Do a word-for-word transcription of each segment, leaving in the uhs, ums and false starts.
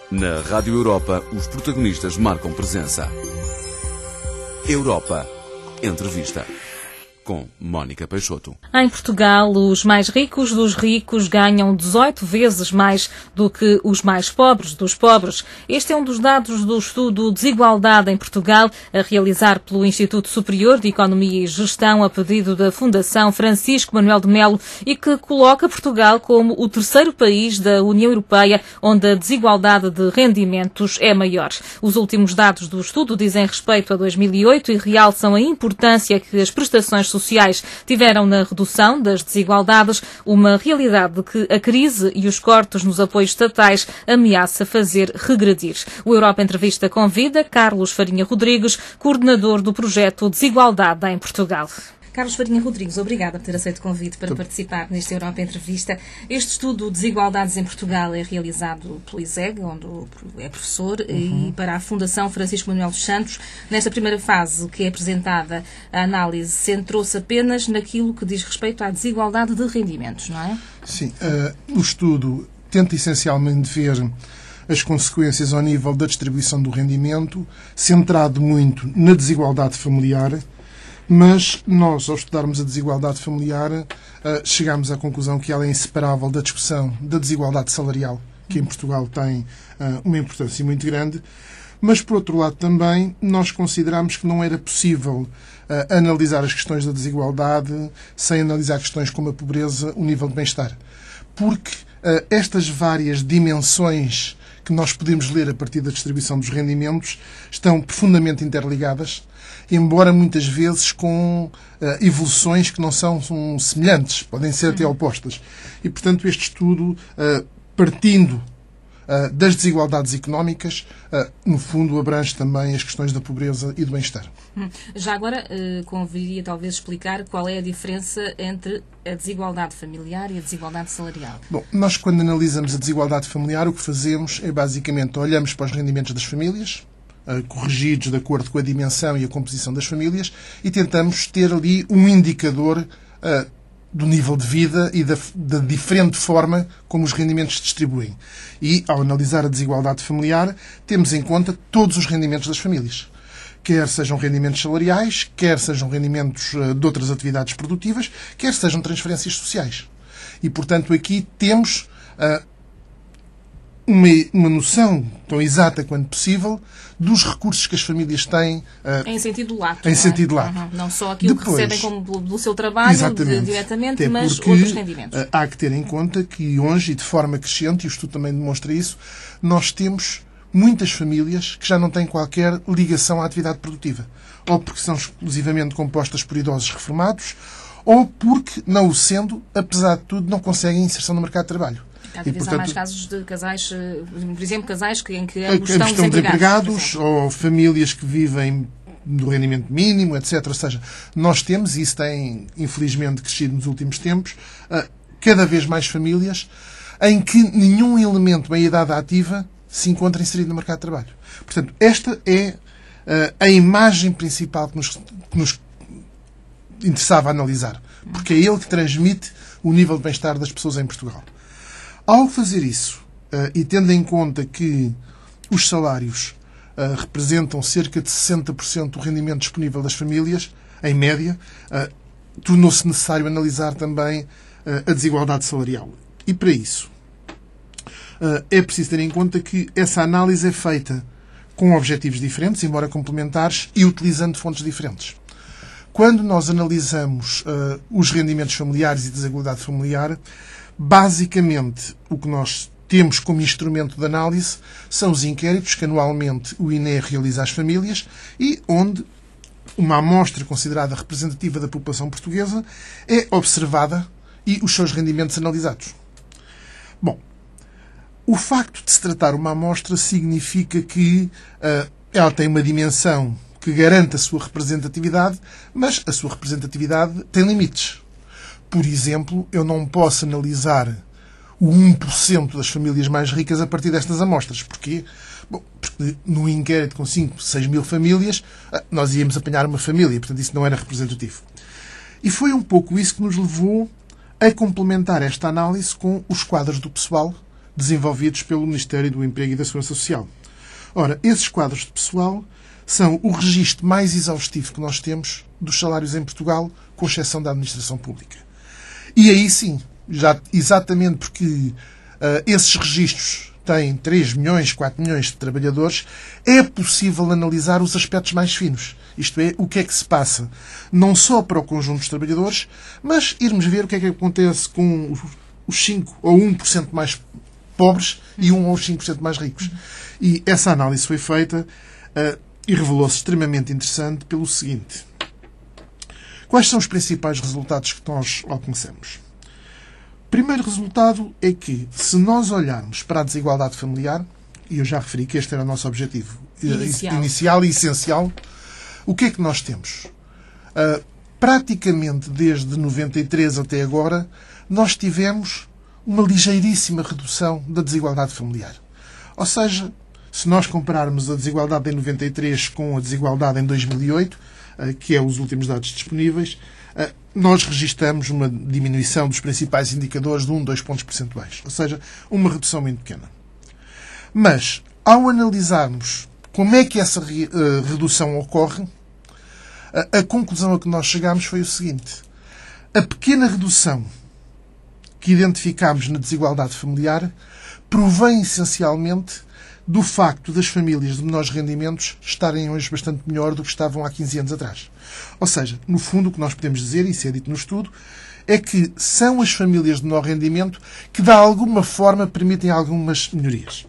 Na Rádio Europa, os protagonistas marcam presença. Europa Entrevista, com Mónica Peixoto. Em Portugal, os mais ricos dos ricos ganham dezoito vezes mais do que os mais pobres dos pobres. Este é um dos dados do estudo Desigualdade em Portugal, a realizar pelo Instituto Superior de Economia e Gestão a pedido da Fundação Francisco Manuel de Melo e que coloca Portugal como o terceiro país da União Europeia onde a desigualdade de rendimentos é maior. Os últimos dados do estudo dizem respeito a dois mil e oito e realçam a importância que as prestações sociais tiveram na redução das desigualdades, uma realidade que a crise e os cortes nos apoios estatais ameaça fazer regredir. O Europa Entrevista convida Carlos Farinha Rodrigues, coordenador do projeto Desigualdade em Portugal. Carlos Farinha Rodrigues, obrigada por ter aceito o convite para participar nesta Europa Entrevista. Este estudo Desigualdades em Portugal é realizado pelo I S E G, onde é professor, uhum. e para a Fundação Francisco Manuel dos Santos. Nesta primeira fase que é apresentada, a análise centrou-se apenas naquilo que diz respeito à desigualdade de rendimentos, não é? Sim. Uh, o estudo tenta essencialmente ver as consequências ao nível da distribuição do rendimento, centrado muito na desigualdade familiar. Mas nós, ao estudarmos a desigualdade familiar, chegámos à conclusão que ela é inseparável da discussão da desigualdade salarial, que em Portugal tem uma importância muito grande. Mas, por outro lado, também nós consideramos que não era possível analisar as questões da desigualdade sem analisar questões como a pobreza, o nível de bem-estar. Porque estas várias dimensões que nós podemos ler a partir da distribuição dos rendimentos estão profundamente interligadas, embora muitas vezes com uh, evoluções que não são, são semelhantes, podem ser até opostas. E, portanto, este estudo, uh, partindo uh, das desigualdades económicas, uh, no fundo abrange também as questões da pobreza e do bem-estar. Já agora, uh, conviria talvez explicar qual é a diferença entre a desigualdade familiar e a desigualdade salarial. Bom, nós quando analisamos a desigualdade familiar, o que fazemos é basicamente olhamos para os rendimentos das famílias, corrigidos de acordo com a dimensão e a composição das famílias, e tentamos ter ali um indicador uh, do nível de vida e da, da diferente forma como os rendimentos se distribuem. E, ao analisar a desigualdade familiar, temos em conta todos os rendimentos das famílias. Quer sejam rendimentos salariais, quer sejam rendimentos uh, de outras atividades produtivas, quer sejam transferências sociais. E, portanto, aqui temos uh, Uma, uma noção tão exata quanto possível dos recursos que as famílias têm. Uh, em sentido lato. Em não sentido é? lato. Uhum. Não só aquilo Depois, que recebem como do seu trabalho de, diretamente, Até mas porque, outros rendimentos. Uh, há que ter em conta que hoje, e de forma crescente, e o estudo também demonstra isso, nós temos muitas famílias que já não têm qualquer ligação à atividade produtiva. Ou porque são exclusivamente compostas por idosos reformados, ou porque, não o sendo, apesar de tudo, não conseguem inserção no mercado de trabalho. Cada vez há mais casos de casais, por exemplo, casais que, em que ambos estão, estão desempregados. desempregados ou famílias que vivem do rendimento mínimo, etcétera. Ou seja, nós temos, e isso tem infelizmente crescido nos últimos tempos, cada vez mais famílias em que nenhum elemento em idade ativa se encontra inserido no mercado de trabalho. Portanto, esta é a imagem principal que nos, que nos interessava analisar, porque é ele que transmite o nível de bem-estar das pessoas em Portugal. Ao fazer isso, uh, e tendo em conta que os salários uh, representam cerca de sessenta por cento do rendimento disponível das famílias, em média, uh, tornou-se necessário analisar também uh, a desigualdade salarial. E para isso, uh, é preciso ter em conta que essa análise é feita com objetivos diferentes, embora complementares, e utilizando fontes diferentes. Quando nós analisamos uh, os rendimentos familiares e desigualdade familiar, basicamente, o que nós temos como instrumento de análise são os inquéritos que anualmente o I N E realiza às famílias e onde uma amostra considerada representativa da população portuguesa é observada e os seus rendimentos analisados. Bom, o facto de se tratar uma amostra significa que uh, ela tem uma dimensão que garante a sua representatividade, mas a sua representatividade tem limites. Por exemplo, eu não posso analisar o um por cento das famílias mais ricas a partir destas amostras. Porquê? Bom, porque no inquérito com cinco, seis mil famílias, nós íamos apanhar uma família, portanto isso não era representativo. E foi um pouco isso que nos levou a complementar esta análise com os quadros do pessoal desenvolvidos pelo Ministério do Emprego e da Segurança Social. Ora, esses quadros de pessoal são o registro mais exaustivo que nós temos dos salários em Portugal, com exceção da administração pública. E aí sim, já, exatamente porque uh, esses registros têm três milhões, quatro milhões de trabalhadores, é possível analisar os aspectos mais finos. Isto é, o que é que se passa, não só para o conjunto dos trabalhadores, mas irmos ver o que é que acontece com os cinco ou um por cento mais pobres e um ou cinco por cento mais ricos. E essa análise foi feita uh, e revelou-se extremamente interessante pelo seguinte. Quais são os principais resultados que nós alcançamos? O primeiro resultado é que, se nós olharmos para a desigualdade familiar, e eu já referi que este era o nosso objetivo inicial, inicial e essencial, o que é que nós temos? Uh, praticamente desde noventa e três até agora, nós tivemos uma ligeiríssima redução da desigualdade familiar. Ou seja, se nós compararmos a desigualdade em noventa e três com a desigualdade em dois mil e oito, uh, que é os últimos dados disponíveis, uh, nós registramos uma diminuição dos principais indicadores de um, dois pontos percentuais. Ou seja, uma redução muito pequena. Mas, ao analisarmos como é que essa re, uh, redução ocorre, a, a conclusão a que nós chegamos foi o seguinte. A pequena redução que identificámos na desigualdade familiar provém essencialmente do facto das famílias de menores rendimentos estarem hoje bastante melhor do que estavam há quinze anos atrás. Ou seja, no fundo, o que nós podemos dizer, e isso é dito no estudo, é que são as famílias de menor rendimento que, de alguma forma, permitem algumas melhorias.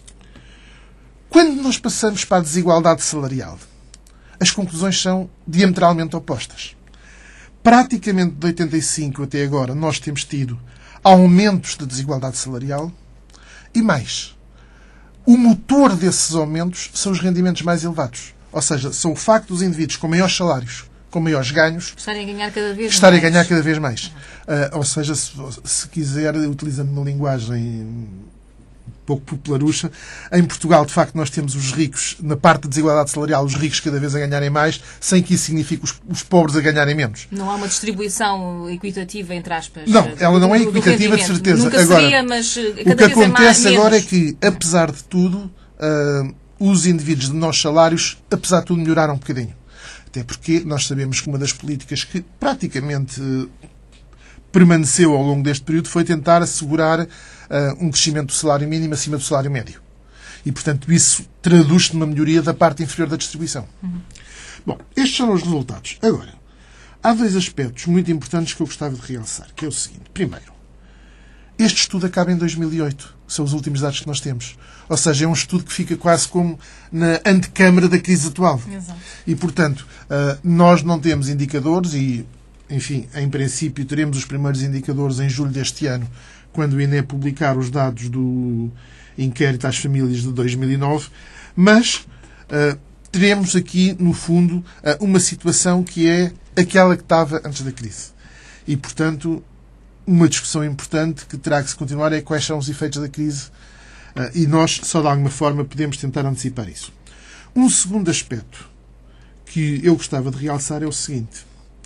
Quando nós passamos para a desigualdade salarial, as conclusões são diametralmente opostas. Praticamente de oitenta e cinco até agora, nós temos tido aumentos da desigualdade salarial e mais. O motor desses aumentos são os rendimentos mais elevados. Ou seja, são o facto dos indivíduos com maiores salários, com maiores ganhos, estarem a ganhar cada vez estarem mais. a ganhar cada vez mais. Uh, ou seja, se, se quiser, utilizando uma linguagem um pouco popularucha, em Portugal, de facto, nós temos os ricos, na parte da desigualdade salarial, os ricos cada vez a ganharem mais, sem que isso signifique os, os pobres a ganharem menos. Não há uma distribuição equitativa, entre aspas. Não, ela não é do, do equitativa, de certeza. Nunca agora, seria, mas cada o que vez acontece é mais, agora menos. é que, apesar de tudo, uh, os indivíduos de menores salários, apesar de tudo, melhoraram um bocadinho. Até porque nós sabemos que uma das políticas que praticamente uh, permaneceu ao longo deste período foi tentar assegurar uh, um crescimento do salário mínimo acima do salário médio. E, portanto, isso traduz-se numa melhoria da parte inferior da distribuição. Uhum. Bom, estes são os resultados. Agora, há dois aspectos muito importantes que eu gostava de realçar, que é o seguinte. Primeiro, este estudo acaba em dois mil e oito. São os últimos dados que nós temos. Ou seja, é um estudo que fica quase como na antecâmara da crise atual. Exato. E, portanto, uh, nós não temos indicadores e, enfim, em princípio, teremos os primeiros indicadores em julho deste ano, quando o I N E publicar os dados do inquérito às famílias de dois mil e nove, mas uh, teremos aqui, no fundo, uh, uma situação que é aquela que estava antes da crise. E, portanto, uma discussão importante que terá que se continuar é quais são os efeitos da crise uh, e nós, só de alguma forma, podemos tentar antecipar isso. Um segundo aspecto que eu gostava de realçar é o seguinte.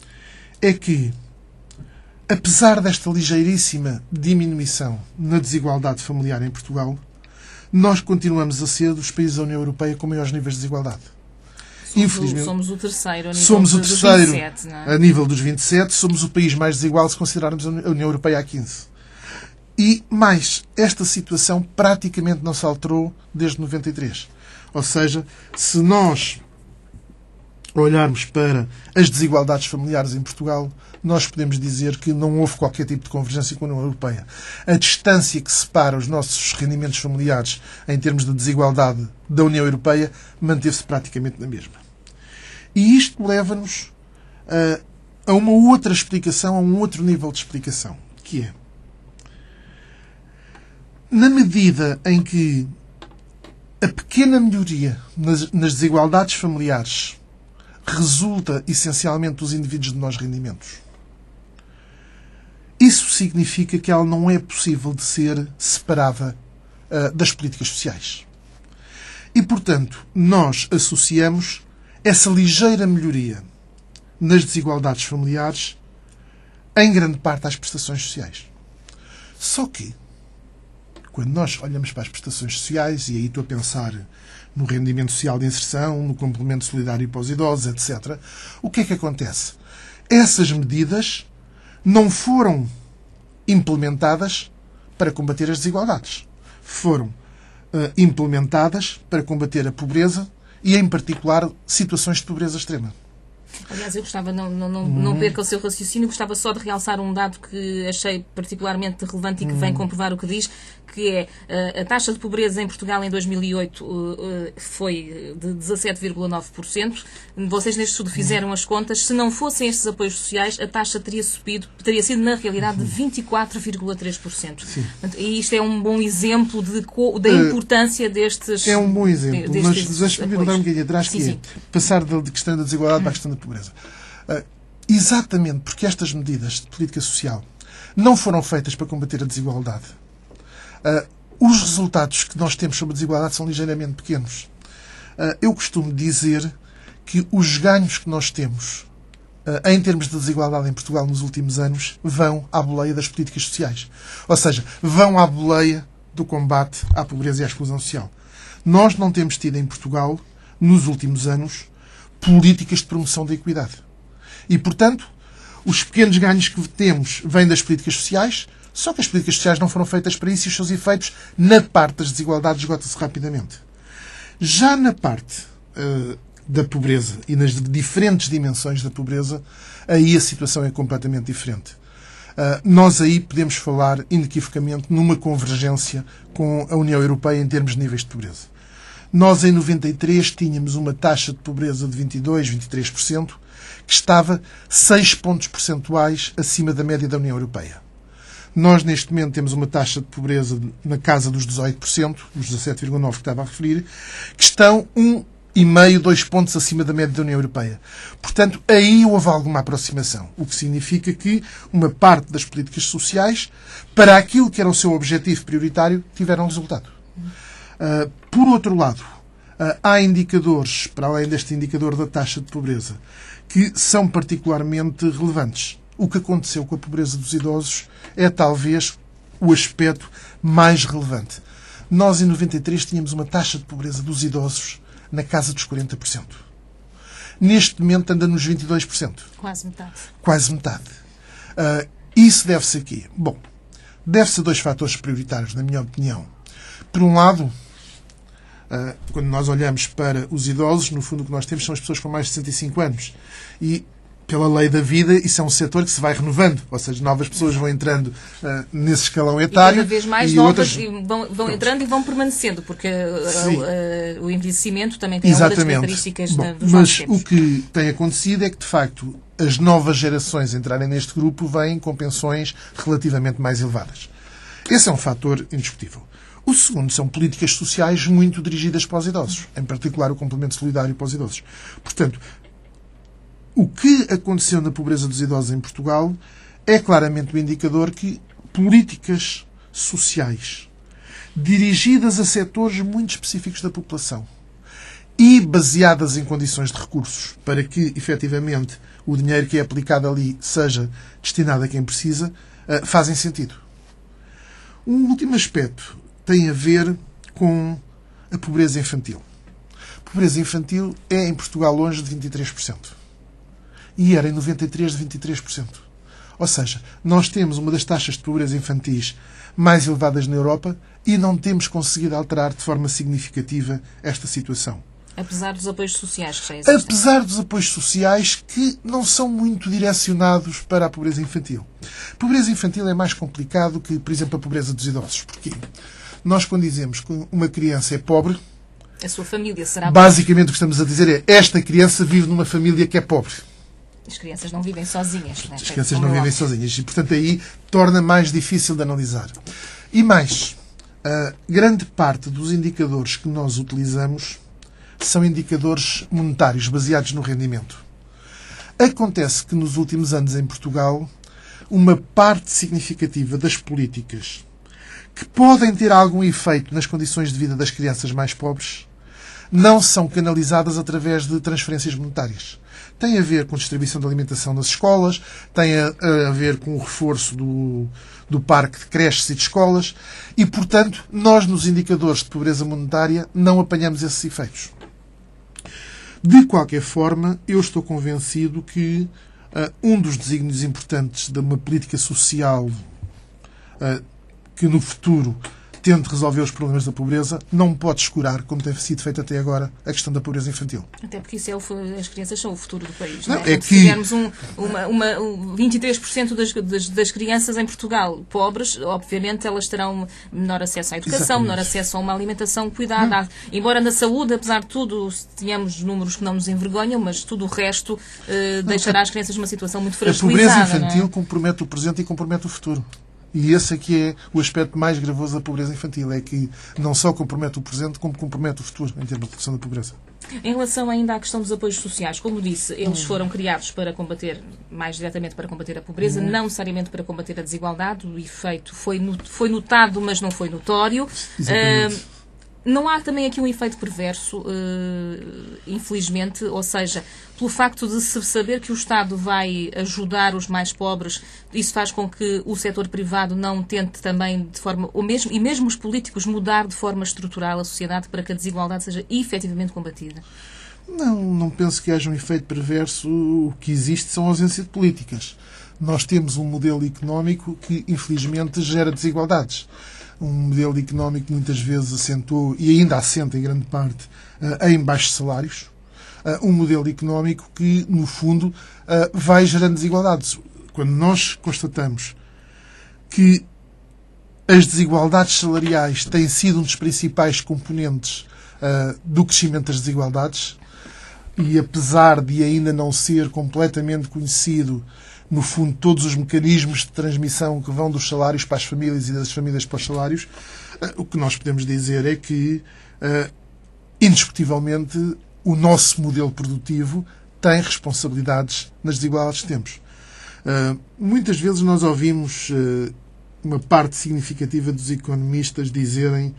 É que, apesar desta ligeiríssima diminuição na desigualdade familiar em Portugal, nós continuamos a ser dos países da União Europeia com maiores níveis de desigualdade. Somos Infelizmente, o, somos o terceiro a nível somos o dos terceiro vinte e sete, não é? a nível dos vinte e sete, somos o país mais desigual se considerarmos a União Europeia há quinze. E, mais, esta situação praticamente não se alterou desde noventa e três. Ou seja, se nós olharmos para as desigualdades familiares em Portugal, nós podemos dizer que não houve qualquer tipo de convergência com a União Europeia. A distância que separa os nossos rendimentos familiares em termos de desigualdade da União Europeia manteve-se praticamente na mesma. E isto leva-nos a, a uma outra explicação, a um outro nível de explicação, que é, na medida em que a pequena melhoria nas, nas desigualdades familiares resulta essencialmente dos indivíduos de menores rendimentos, isso significa que ela não é possível de ser separada uh, das políticas sociais. E, portanto, nós associamos essa ligeira melhoria nas desigualdades familiares em grande parte às prestações sociais. Só que, quando nós olhamos para as prestações sociais, e aí estou a pensar no rendimento social de inserção, no complemento solidário para os idosos, etcétera, o que é que acontece? Essas medidas não foram implementadas para combater as desigualdades. Foram uh, implementadas para combater a pobreza e, em particular, situações de pobreza extrema. Aliás, eu gostava, não, não, não, uhum. não perca o seu raciocínio, gostava só de realçar um dado que achei particularmente relevante e que uhum. vem comprovar o que diz, que é a taxa de pobreza em Portugal em dois mil e oito foi de dezassete vírgula nove por cento. Vocês neste estudo fizeram as contas. Se não fossem estes apoios sociais, a taxa teria subido, teria sido na realidade de vinte e quatro vírgula três por cento. E isto é um bom exemplo de, da importância destes É um bom exemplo, de, mas deixa-me voltar um bocadinho atrás, sim, que sim. é passar da questão da desigualdade para a questão da pobreza. Uh, exatamente porque estas medidas de política social não foram feitas para combater a desigualdade. Uh, os resultados que nós temos sobre a desigualdade são ligeiramente pequenos. Uh, eu costumo dizer que os ganhos que nós temos uh, em termos de desigualdade em Portugal nos últimos anos vão à boleia das políticas sociais. Ou seja, vão à boleia do combate à pobreza e à exclusão social. Nós não temos tido em Portugal, nos últimos anos, políticas de promoção da equidade. E, portanto, os pequenos ganhos que temos vêm das políticas sociais, só que as políticas sociais não foram feitas para isso e os seus efeitos na parte das desigualdades esgotam-se rapidamente. Já na parte uh, da pobreza e nas diferentes dimensões da pobreza, aí a situação é completamente diferente. Uh, nós aí podemos falar inequivocamente numa convergência com a União Europeia em termos de níveis de pobreza. Nós, em noventa e três, tínhamos uma taxa de pobreza de vinte e dois, vinte e três por cento, que estava seis pontos percentuais acima da média da União Europeia. Nós, neste momento, temos uma taxa de pobreza na casa dos dezoito por cento, dos dezassete vírgula nove por cento que estava a referir, que estão um vírgula cinco, dois pontos acima da média da União Europeia. Portanto, aí houve alguma aproximação, o que significa que uma parte das políticas sociais, para aquilo que era o seu objetivo prioritário, tiveram resultado. Uh, por outro lado, uh, há indicadores, para além deste indicador da taxa de pobreza, que são particularmente relevantes. O que aconteceu com a pobreza dos idosos é talvez o aspecto mais relevante. Nós, em noventa e três, tínhamos uma taxa de pobreza dos idosos na casa dos quarenta por cento. Neste momento anda nos vinte e dois por cento. Quase metade. Quase metade. Uh, isso deve-se aqui. Bom, deve-se a dois fatores prioritários, na minha opinião. Por um lado, uh, quando nós olhamos para os idosos, no fundo o que nós temos são as pessoas com mais de sessenta e cinco anos. E, pela lei da vida, isso é um setor que se vai renovando. Ou seja, novas pessoas vão entrando uh, nesse escalão etário. E cada vez mais e novas outras... vão, vão entrando e vão permanecendo, porque uh, uh, o envelhecimento também tem Exatamente. Uma das características Bom, da, dos mas tempos. O que tem acontecido é que, de facto, as novas gerações entrarem neste grupo vêm com pensões relativamente mais elevadas. Esse é um fator indiscutível. O segundo são políticas sociais muito dirigidas para os idosos, em particular o complemento solidário para os idosos. Portanto, o que aconteceu na pobreza dos idosos em Portugal é claramente um indicador que políticas sociais dirigidas a setores muito específicos da população e baseadas em condições de recursos para que, efetivamente, o dinheiro que é aplicado ali seja destinado a quem precisa, fazem sentido. Um último aspecto tem a ver com a pobreza infantil. A pobreza infantil é, em Portugal, longe de vinte e três por cento. E era, em noventa e três, de vinte e três por cento. Ou seja, nós temos uma das taxas de pobreza infantis mais elevadas na Europa e não temos conseguido alterar de forma significativa esta situação. Apesar dos apoios sociais que já existem. Apesar dos apoios sociais que não são muito direcionados para a pobreza infantil. A pobreza infantil é mais complicado que, por exemplo, a pobreza dos idosos. Porquê? Nós, quando dizemos que uma criança é pobre, a sua família será basicamente o que estamos a dizer é esta criança vive numa família que é pobre. As crianças não vivem sozinhas. Né? As crianças não vivem sozinhas. E, portanto, aí torna mais difícil de analisar. E mais, a grande parte dos indicadores que nós utilizamos são indicadores monetários, baseados no rendimento. Acontece que, nos últimos anos, em Portugal, uma parte significativa das políticas que podem ter algum efeito nas condições de vida das crianças mais pobres não são canalizadas através de transferências monetárias. Tem a ver com a distribuição de alimentação nas escolas, tem a, a ver com o reforço do, do parque de creches e de escolas e, portanto, nós nos indicadores de pobreza monetária não apanhamos esses efeitos. De qualquer forma, eu estou convencido que uh, um dos desígnios importantes de uma política social uh, que no futuro tente resolver os problemas da pobreza, não pode escurar, como tem sido feito até agora, a questão da pobreza infantil. Até porque isso é o, as crianças são o futuro do país. Não, não é? é que... Se tivermos um, uma, uma, um vinte e três por cento das, das, das crianças em Portugal pobres, obviamente elas terão menor acesso à educação, Exatamente. menor acesso a uma alimentação cuidada. Hum. Embora na saúde, apesar de tudo, tenhamos números que não nos envergonham, mas tudo o resto uh, deixará as crianças numa situação muito fragilizada. A pobreza infantil não é? compromete o presente e compromete o futuro. E esse aqui é o aspecto mais gravoso da pobreza infantil, é que não só compromete o presente, como compromete o futuro em termos de redução da pobreza. Em relação ainda à questão dos apoios sociais, como disse, eles foram criados para combater, mais diretamente para combater a pobreza, Uhum. não necessariamente para combater a desigualdade. O efeito foi, foi notado, mas não foi notório. Exatamente. Uh, Não há também aqui um efeito perverso, uh, infelizmente, ou seja, pelo facto de se saber que o Estado vai ajudar os mais pobres, isso faz com que o setor privado não tente também de forma, ou mesmo, e mesmo os políticos, mudar de forma estrutural a sociedade para que a desigualdade seja efetivamente combatida? Não, não penso que haja um efeito perverso. O que existe são ausência de políticas. Nós temos um modelo económico que, infelizmente, gera desigualdades. Um modelo económico que muitas vezes assentou, e ainda assenta em grande parte, em baixos salários. Um modelo económico que, no fundo, vai gerando desigualdades. Quando nós constatamos que as desigualdades salariais têm sido um dos principais componentes do crescimento das desigualdades, e apesar de ainda não ser completamente conhecido, no fundo, todos os mecanismos de transmissão que vão dos salários para as famílias e das famílias para os salários, o que nós podemos dizer é que, indiscutivelmente, o nosso modelo produtivo tem responsabilidades nas desigualdades que temos. Muitas vezes nós ouvimos uma parte significativa dos economistas dizerem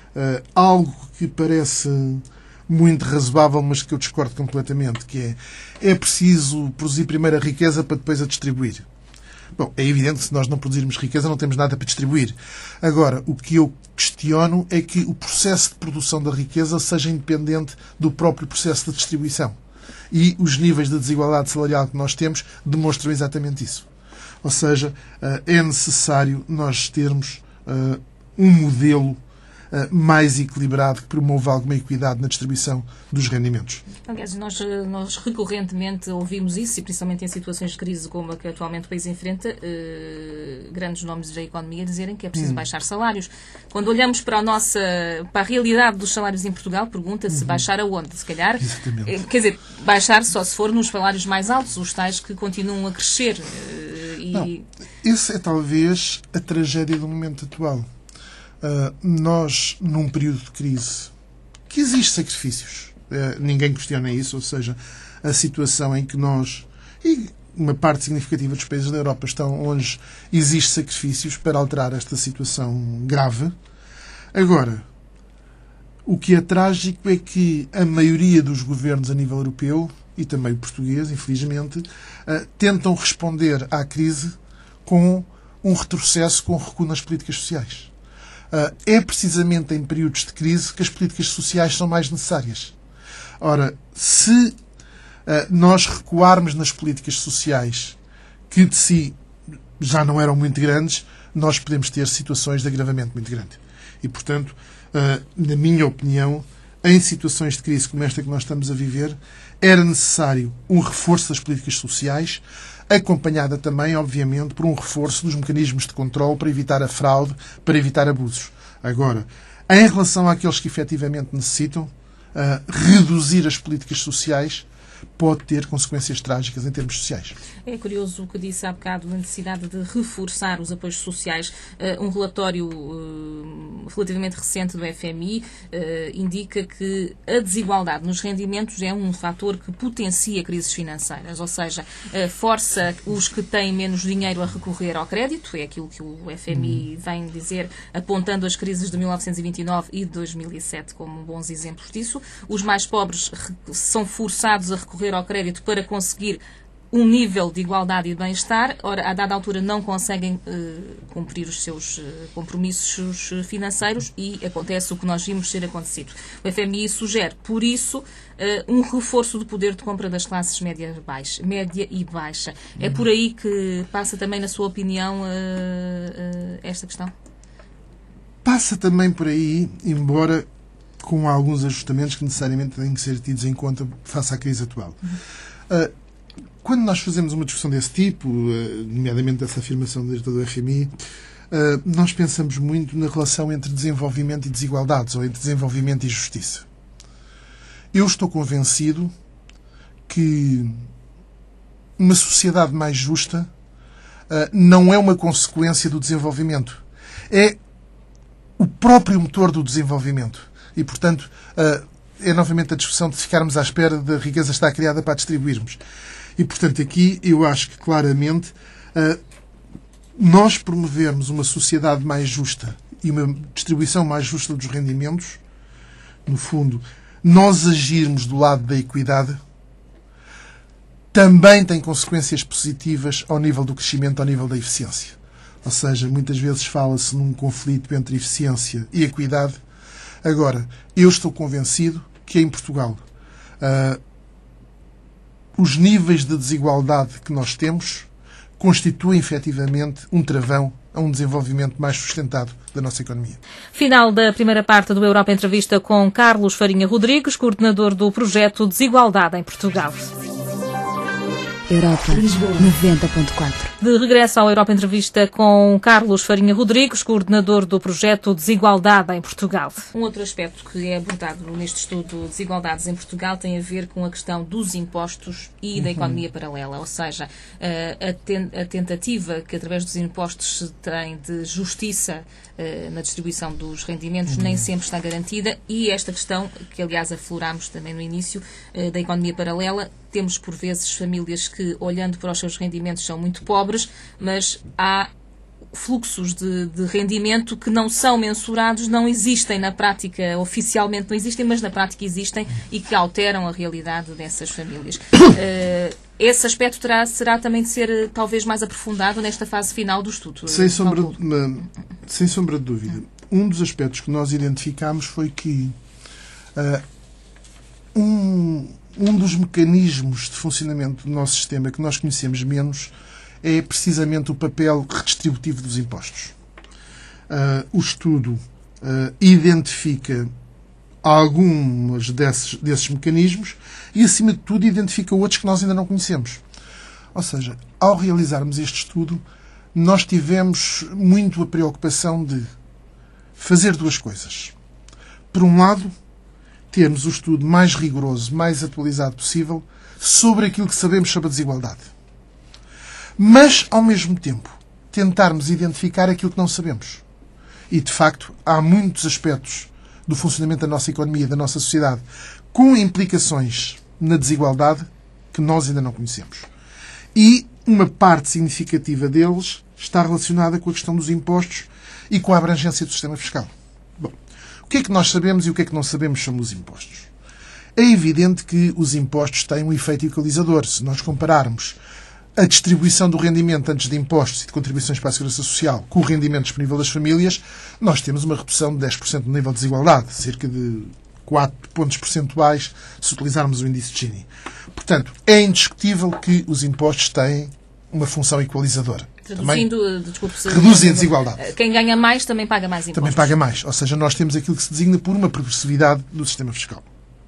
algo que parece muito razoável, mas que eu discordo completamente, que é é preciso produzir primeiro a riqueza para depois a distribuir. Bom, é evidente que se nós não produzirmos riqueza não temos nada para distribuir. Agora, o que eu questiono é que o processo de produção da riqueza seja independente do próprio processo de distribuição. E os níveis de desigualdade salarial que nós temos demonstram exatamente isso. Ou seja, é necessário nós termos um modelo mais equilibrado, que promove alguma equidade na distribuição dos rendimentos. Aliás, nós, nós recorrentemente ouvimos isso, e principalmente em situações de crise como a que atualmente o país enfrenta, eh, grandes nomes da economia dizerem que é preciso hum. baixar salários. Quando olhamos para a nossa, para a realidade dos salários em Portugal, pergunta-se uhum. baixar aonde? Se calhar, eh, quer dizer, baixar só se for nos salários mais altos, os tais que continuam a crescer. Eh, e... Não, essa é talvez a tragédia do momento atual. Uh, nós, num período de crise, que exige sacrifícios, uh, ninguém questiona isso, ou seja, a situação em que nós, e uma parte significativa dos países da Europa estão onde existe sacrifícios para alterar esta situação grave. Agora, o que é trágico é que a maioria dos governos a nível europeu, e também o português, infelizmente, uh, tentam responder à crise com um retrocesso, com um recuo nas políticas sociais. É precisamente em períodos de crise que as políticas sociais são mais necessárias. Ora, se nós recuarmos nas políticas sociais, que de si já não eram muito grandes, nós podemos ter situações de agravamento muito grande. E, portanto, na minha opinião, em situações de crise como esta que nós estamos a viver, era necessário um reforço das políticas sociais, acompanhada também, obviamente, por um reforço dos mecanismos de controle para evitar a fraude, para evitar abusos. Agora, em relação àqueles que efetivamente necessitam, uh, reduzir as políticas sociais pode ter consequências trágicas em termos sociais. É curioso o que disse há bocado, a necessidade de reforçar os apoios sociais. Uh, um relatório uh, relativamente recente do F M I uh, indica que a desigualdade nos rendimentos é um fator que potencia crises financeiras, ou seja, uh, força os que têm menos dinheiro a recorrer ao crédito, é aquilo que o F M I vem dizer, apontando as crises de mil novecentos e vinte e nove e de dois mil e sete como bons exemplos disso. Os mais pobres são forçados a recorrer recorrer ao crédito para conseguir um nível de igualdade e de bem-estar. Ora, a dada altura não conseguem uh, cumprir os seus uh, compromissos financeiros e acontece o que nós vimos ser acontecido. O F M I sugere, por isso, uh, um reforço do poder de compra das classes média, baixa, média e baixa. É por aí que passa também, na sua opinião, uh, uh, esta questão? Passa também por aí, embora com alguns ajustamentos que necessariamente têm que ser tidos em conta face à crise atual. Uhum. Uh, Quando nós fazemos uma discussão desse tipo, nomeadamente dessa afirmação do diretor do F M I, nós pensamos muito na relação entre desenvolvimento e desigualdades, ou entre desenvolvimento e justiça. Eu estou convencido que uma sociedade mais justa não é uma consequência do desenvolvimento. É o próprio motor do desenvolvimento. E, portanto, é novamente a discussão de ficarmos à espera da riqueza estar criada para distribuirmos. E, portanto, aqui eu acho que claramente uh, nós promovermos uma sociedade mais justa e uma distribuição mais justa dos rendimentos, no fundo, nós agirmos do lado da equidade, também tem consequências positivas ao nível do crescimento, ao nível da eficiência. Ou seja, muitas vezes fala-se num conflito entre eficiência e equidade. Agora, eu estou convencido que em Portugal uh, os níveis de desigualdade que nós temos constituem efetivamente um travão a um desenvolvimento mais sustentado da nossa economia. Final da primeira parte do Europa Entrevista com Carlos Farinha Rodrigues, coordenador do projeto Desigualdade em Portugal. Europa noventa ponto quatro. De regresso ao Europa Entrevista com Carlos Farinha Rodrigues, coordenador do projeto Desigualdade em Portugal. Um outro aspecto que é abordado neste estudo Desigualdades em Portugal tem a ver com a questão dos impostos e da economia paralela, ou seja, a tentativa que através dos impostos se tem de justiça na distribuição dos rendimentos nem sempre está garantida e esta questão, que aliás aflorámos também no início, da economia paralela. Temos, por vezes, famílias que, olhando para os seus rendimentos, são muito pobres, mas há fluxos de, de rendimento que não são mensurados, não existem na prática, oficialmente não existem, mas na prática existem e que alteram a realidade dessas famílias. Uh, esse aspecto terá, será também de ser, talvez, mais aprofundado nesta fase final do estudo. Sem sombra, de, sem sombra de dúvida. Um dos aspectos que nós identificámos foi que uh, um... Um dos mecanismos de funcionamento do nosso sistema que nós conhecemos menos é precisamente o papel redistributivo dos impostos. Uh, o estudo uh, identifica alguns desses, desses mecanismos e, acima de tudo, identifica outros que nós ainda não conhecemos. Ou seja, ao realizarmos este estudo, nós tivemos muito a preocupação de fazer duas coisas. Por um lado, termos o estudo mais rigoroso, mais atualizado possível sobre aquilo que sabemos sobre a desigualdade. Mas, ao mesmo tempo, tentarmos identificar aquilo que não sabemos. E, de facto, há muitos aspectos do funcionamento da nossa economia, da nossa sociedade, com implicações na desigualdade que nós ainda não conhecemos. E uma parte significativa deles está relacionada com a questão dos impostos e com a abrangência do sistema fiscal. Bom, o que é que nós sabemos e o que é que não sabemos sobre os impostos? É evidente que os impostos têm um efeito equalizador. Se nós compararmos a distribuição do rendimento antes de impostos e de contribuições para a segurança social com o rendimento disponível das famílias, nós temos uma redução de dez por cento no nível de desigualdade, cerca de quatro pontos percentuais se utilizarmos o índice de Gini. Portanto, é indiscutível que os impostos têm uma função equalizadora. Traduzindo, também desculpe, se reduzem a desigualdade. Quem ganha mais também paga mais impostos. Também paga mais. Ou seja, nós temos aquilo que se designa por uma progressividade do sistema fiscal.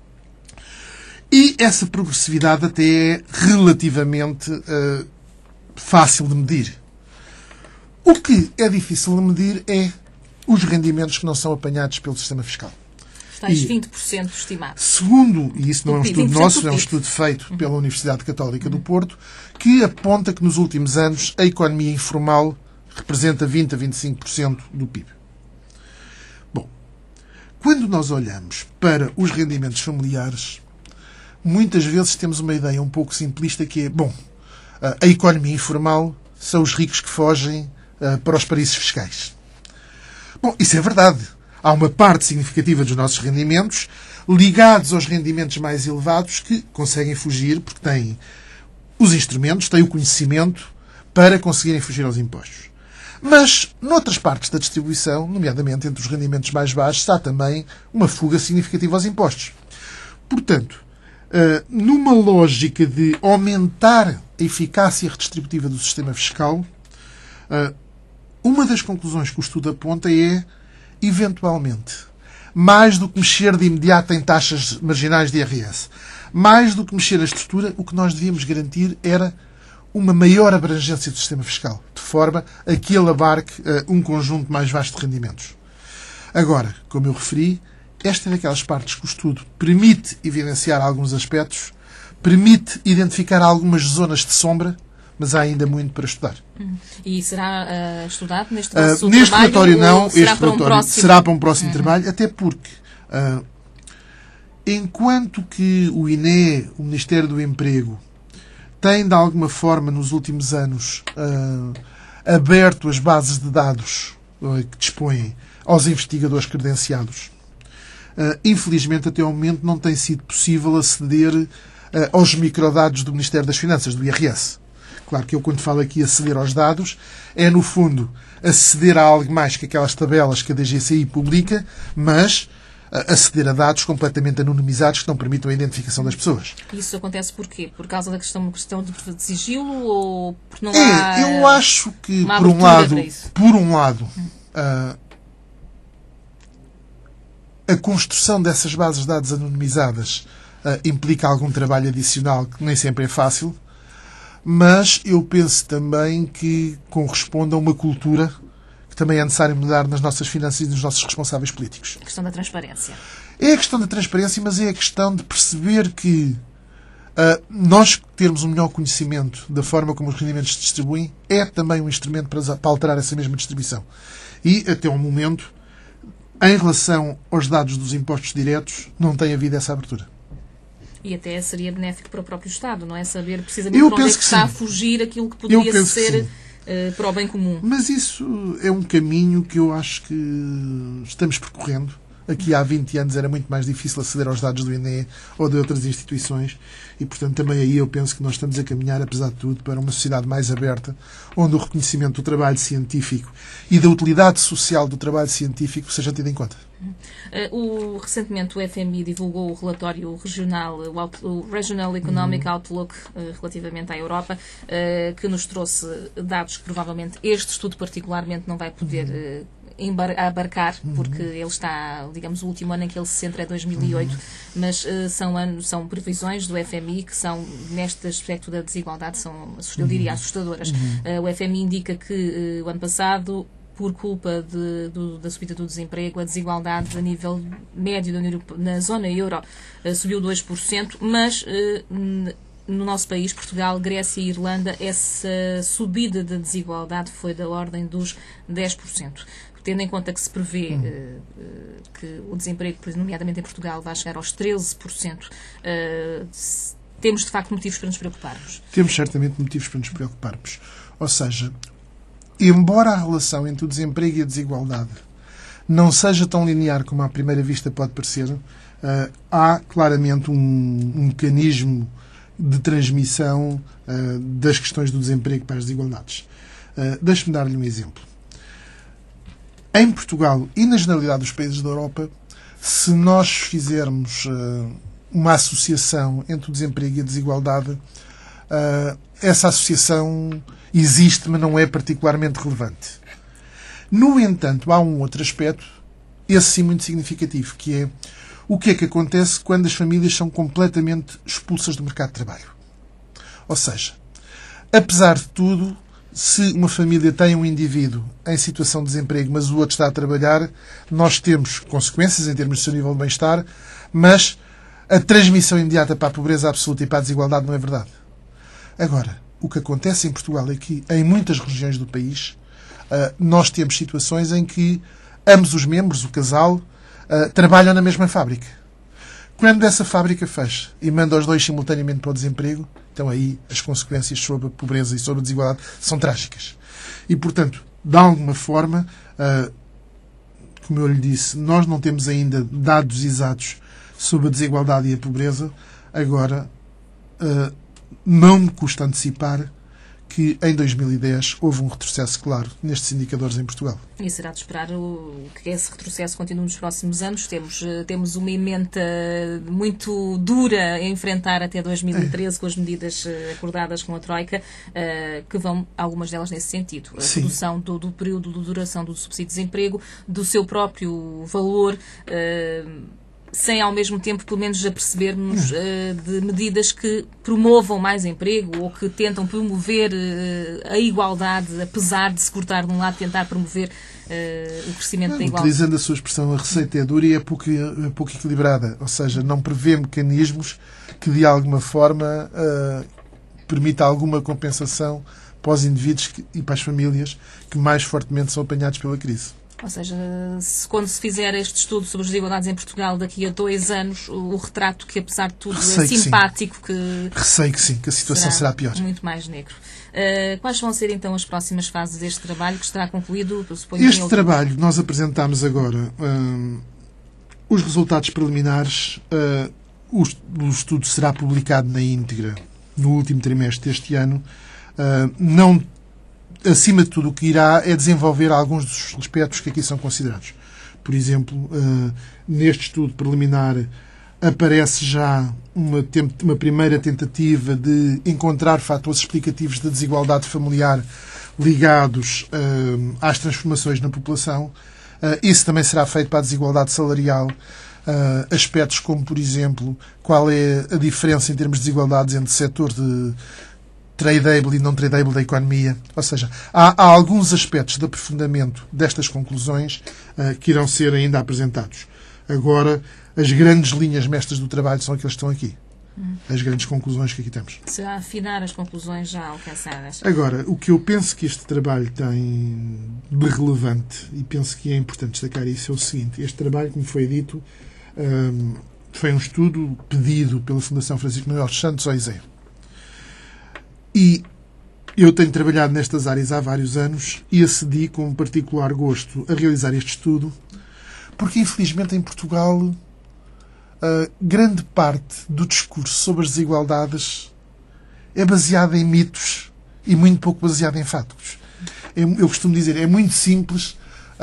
E essa progressividade até é relativamente uh, fácil de medir. O que é difícil de medir é os rendimentos que não são apanhados pelo sistema fiscal. Tais vinte por cento estimados. Segundo, e isso não é um estudo nosso, é um estudo feito pela Universidade Católica do Porto, que aponta que nos últimos anos a economia informal representa vinte a vinte e cinco por cento do P I B. Bom, quando nós olhamos para os rendimentos familiares, muitas vezes temos uma ideia um pouco simplista que é, bom, a economia informal são os ricos que fogem para os paraísos fiscais. Bom, isso é verdade. há uma parte significativa dos nossos rendimentos ligados aos rendimentos mais elevados que conseguem fugir porque têm os instrumentos, têm o conhecimento para conseguirem fugir aos impostos. Mas, noutras partes da distribuição, nomeadamente entre os rendimentos mais baixos, há também uma fuga significativa aos impostos. Portanto, numa lógica de aumentar a eficácia redistributiva do sistema fiscal, uma das conclusões que o estudo aponta é, eventualmente, mais do que mexer de imediato em taxas marginais de I R S, mais do que mexer a estrutura, o que nós devíamos garantir era uma maior abrangência do sistema fiscal, de forma a que ele abarque uh, um conjunto mais vasto de rendimentos. Agora, como eu referi, esta é daquelas partes que o estudo permite evidenciar alguns aspectos, permite identificar algumas zonas de sombra, mas há ainda muito para estudar. E será uh, estudado neste vosso uh, Neste trabalho, relatório não, será este para um relatório próximo... será para um próximo uhum. trabalho, até porque, uh, enquanto que o I N E, o Ministério do Emprego, tem, de alguma forma, nos últimos anos, uh, aberto as bases de dados uh, que dispõem aos investigadores credenciados, uh, infelizmente, até ao momento, não tem sido possível aceder uh, aos microdados do Ministério das Finanças, do I R S. Claro que eu, quando falo aqui aceder aos dados, é, no fundo, aceder a algo mais que aquelas tabelas que a D G C I publica, mas aceder a dados completamente anonimizados que não permitam a identificação das pessoas. Isso acontece porquê? Por causa da questão, questão de sigilo ou porque não é, há... Eu acho que, por um lado, por um lado hum. a, a construção dessas bases de dados anonimizadas a, implica algum trabalho adicional que nem sempre é fácil, mas eu penso também que corresponde a uma cultura também é necessário mudar nas nossas finanças e nos nossos responsáveis políticos. A questão da transparência. É a questão da transparência, mas é a questão de perceber que uh, nós termos um melhor conhecimento da forma como os rendimentos se distribuem é também um instrumento para, para alterar essa mesma distribuição. E, até ao momento, em relação aos dados dos impostos diretos, não tem havido essa abertura. E até seria benéfico para o próprio Estado, não é? Saber precisamente eu para onde é que, que está sim. a fugir aquilo que poderia ser... para o bem comum. Mas isso é um caminho que eu acho que estamos percorrendo. Aqui há vinte anos era muito mais difícil aceder aos dados do I N E ou de outras instituições e, portanto, também aí eu penso que nós estamos a caminhar, apesar de tudo, para uma sociedade mais aberta, onde o reconhecimento do trabalho científico e da utilidade social do trabalho científico seja tido em conta. O, recentemente o F M I divulgou o relatório regional, o, Out, o Regional Economic uhum. Outlook, relativamente à Europa, que nos trouxe dados que provavelmente este estudo particularmente não vai poder uhum. abarcar, porque uhum. ele está, digamos, o último ano em que ele se centra é dois mil e oito, uhum. mas uh, são, anos, são previsões do F M I que são, neste aspecto da desigualdade, são, eu diria, assustadoras. Uhum. Uh, o F M I indica que uh, o ano passado, por culpa de, do, da subida do desemprego, a desigualdade a nível médio da União Europeia, na zona euro uh, subiu dois por cento, mas uh, no nosso país, Portugal, Grécia e Irlanda, essa subida da desigualdade foi da ordem dos dez por cento. Tendo em conta que se prevê hum. uh, uh, que o desemprego, nomeadamente em Portugal, vai chegar aos treze por cento, uh, temos de facto motivos para nos preocuparmos? Temos certamente motivos para nos preocuparmos. Ou seja, embora a relação entre o desemprego e a desigualdade não seja tão linear como à primeira vista pode parecer, uh, há claramente um, um mecanismo de transmissão uh, das questões do desemprego para as desigualdades. Uh, Deixe-me dar-lhe um exemplo. Em Portugal e na generalidade dos países da Europa, se nós fizermos uh, uma associação entre o desemprego e a desigualdade, uh, essa associação existe, mas não é particularmente relevante. No entanto, há um outro aspecto, esse sim muito significativo, que é o que é que acontece quando as famílias são completamente expulsas do mercado de trabalho. Ou seja, apesar de tudo, se uma família tem um indivíduo em situação de desemprego, mas o outro está a trabalhar, nós temos consequências em termos do seu nível de bem-estar, mas a transmissão imediata para a pobreza absoluta e para a desigualdade não é verdade. Agora, o que acontece em Portugal é que, em muitas regiões do país, nós temos situações em que ambos os membros, o casal, trabalham na mesma fábrica. Quando essa fábrica fecha e manda os dois simultaneamente para o desemprego, então aí as consequências sobre a pobreza e sobre a desigualdade são trágicas. E, portanto, de alguma forma, uh, como eu lhe disse, nós não temos ainda dados exatos sobre a desigualdade e a pobreza. Agora, uh, não me custa antecipar que em dois mil e dez houve um retrocesso claro nestes indicadores em Portugal. E será de esperar o, que esse retrocesso continue nos próximos anos. Temos, temos uma ementa muito dura a enfrentar até dois mil e treze, é. com as medidas acordadas com a Troika, uh, que vão, algumas delas nesse sentido. A Sim. redução do, do período de duração do subsídio de desemprego, do seu próprio valor, uh, sem ao mesmo tempo, pelo menos, apercebermos uh, de medidas que promovam mais emprego ou que tentam promover uh, a igualdade, apesar de se cortar de um lado, tentar promover uh, o crescimento não, da igualdade. Utilizando a sua expressão, a receita é dura e é pouco, é pouco equilibrada. Ou seja, não prevê mecanismos que, de alguma forma, uh, permita alguma compensação para os indivíduos que, e para as famílias que mais fortemente são apanhados pela crise. Ou seja, se, quando se fizer este estudo sobre as desigualdades em Portugal daqui a dois anos, o, o retrato que, apesar de tudo, Receio é simpático... Que, que Receio que sim, que a situação será, será pior. Muito mais negro. Uh, quais vão ser, então, as próximas fases deste trabalho, que estará concluído? Suponho, este trabalho, nós apresentámos agora uh, os resultados preliminares. Uh, o, o estudo será publicado na íntegra no último trimestre deste ano. Uh, não Acima de tudo, o que irá é desenvolver alguns dos aspectos que aqui são considerados. Por exemplo, uh, neste estudo preliminar aparece já uma, uma primeira tentativa de encontrar fatores explicativos da desigualdade familiar ligados uh, às transformações na população. Uh, isso também será feito para a desigualdade salarial. Uh, aspectos como, por exemplo, qual é a diferença em termos de desigualdades entre o setor de tradeable e não tradeable da economia. Ou seja, há, há alguns aspectos de aprofundamento destas conclusões uh, que irão ser ainda apresentados. Agora, as grandes linhas mestras do trabalho são aquelas que estão aqui. Hum. As grandes conclusões que aqui temos. Será afinar as conclusões já alcançadas. Agora, o que eu penso que este trabalho tem de relevante, e penso que é importante destacar isso, é o seguinte. Este trabalho, como foi dito, um, foi um estudo pedido pela Fundação Francisco Manuel dos Santos ao I S E. E eu tenho trabalhado nestas áreas há vários anos e acedi com um particular gosto a realizar este estudo, porque, infelizmente, em Portugal, a grande parte do discurso sobre as desigualdades é baseada em mitos e muito pouco baseada em factos. Eu costumo dizer, é muito simples,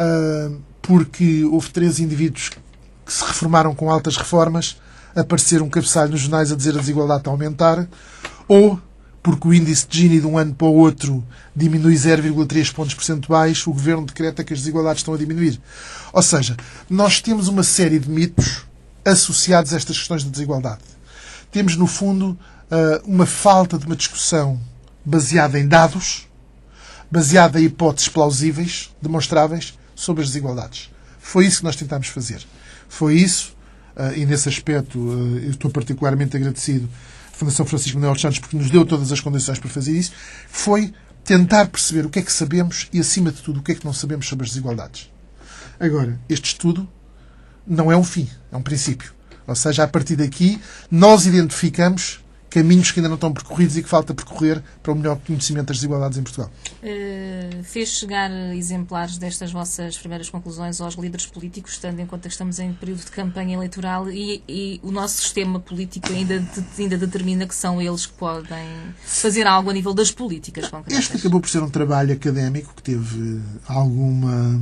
porque houve três indivíduos que se reformaram com altas reformas, apareceram um cabeçalho nos jornais a dizer a desigualdade está a aumentar, ou porque o índice de Gini de um ano para o outro diminui zero vírgula três pontos percentuais, o Governo decreta que as desigualdades estão a diminuir. Ou seja, nós temos uma série de mitos associados a estas questões de desigualdade. Temos, no fundo, uma falta de uma discussão baseada em dados, baseada em hipóteses plausíveis, demonstráveis, sobre as desigualdades. Foi isso que nós tentámos fazer. Foi isso, e nesse aspecto eu estou particularmente agradecido Fundação Francisco Manuel dos Santos, porque nos deu todas as condições para fazer isso, foi tentar perceber o que é que sabemos e, acima de tudo, o que é que não sabemos sobre as desigualdades. Agora, este estudo não é um fim, é um princípio. Ou seja, a partir daqui, nós identificamos caminhos que ainda não estão percorridos e que falta percorrer para o melhor conhecimento das desigualdades em Portugal. Uh, fez chegar exemplares destas vossas primeiras conclusões aos líderes políticos, tendo em conta que estamos em período de campanha eleitoral e, e o nosso sistema político ainda, de, ainda determina que são eles que podem fazer algo a nível das políticas concretas. Este acabou por ser um trabalho académico que teve alguma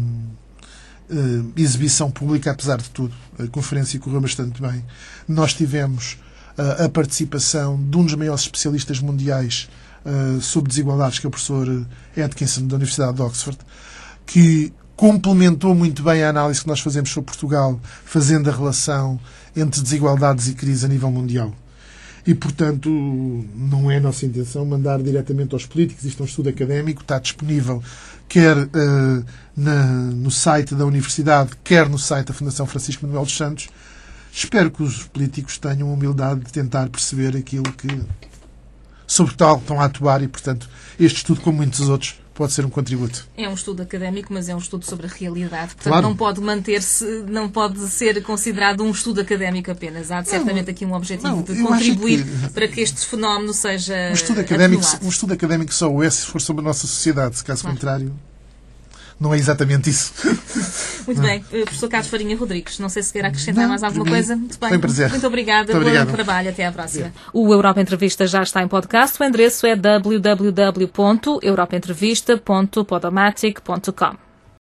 uh, exibição pública, apesar de tudo. A conferência correu bastante bem. Nós tivemos a participação de um dos maiores especialistas mundiais uh, sobre desigualdades, que é o professor Atkinson, da Universidade de Oxford, que complementou muito bem a análise que nós fazemos sobre Portugal, fazendo a relação entre desigualdades e crise a nível mundial. E, portanto, não é a nossa intenção mandar diretamente aos políticos. Isto é um estudo académico, está disponível quer uh, na, no site da Universidade, quer no site da Fundação Francisco Manuel dos Santos. Espero que os políticos tenham a humildade de tentar perceber aquilo que, sobre tal, estão a atuar e, portanto, este estudo, como muitos outros, pode ser um contributo. É um estudo académico, mas é um estudo sobre a realidade. Portanto, claro. não pode manter-se, não pode ser considerado um estudo académico apenas. Há certamente aqui um objetivo não, de contribuir que... para que este fenómeno seja um estudo académico, atenuado. Um estudo académico só o é se for sobre a nossa sociedade. Se caso claro. contrário, não é exatamente isso. Muito bem. Professor Carlos Farinha Rodrigues, não sei se quer acrescentar Não, mais alguma coisa. Muito bem. Foi um prazer. Muito obrigada. Muito Bom obrigado. trabalho. Até à próxima. O Europa Entrevista já está em podcast. O endereço é w w w ponto europa entrevista ponto podomatic ponto com.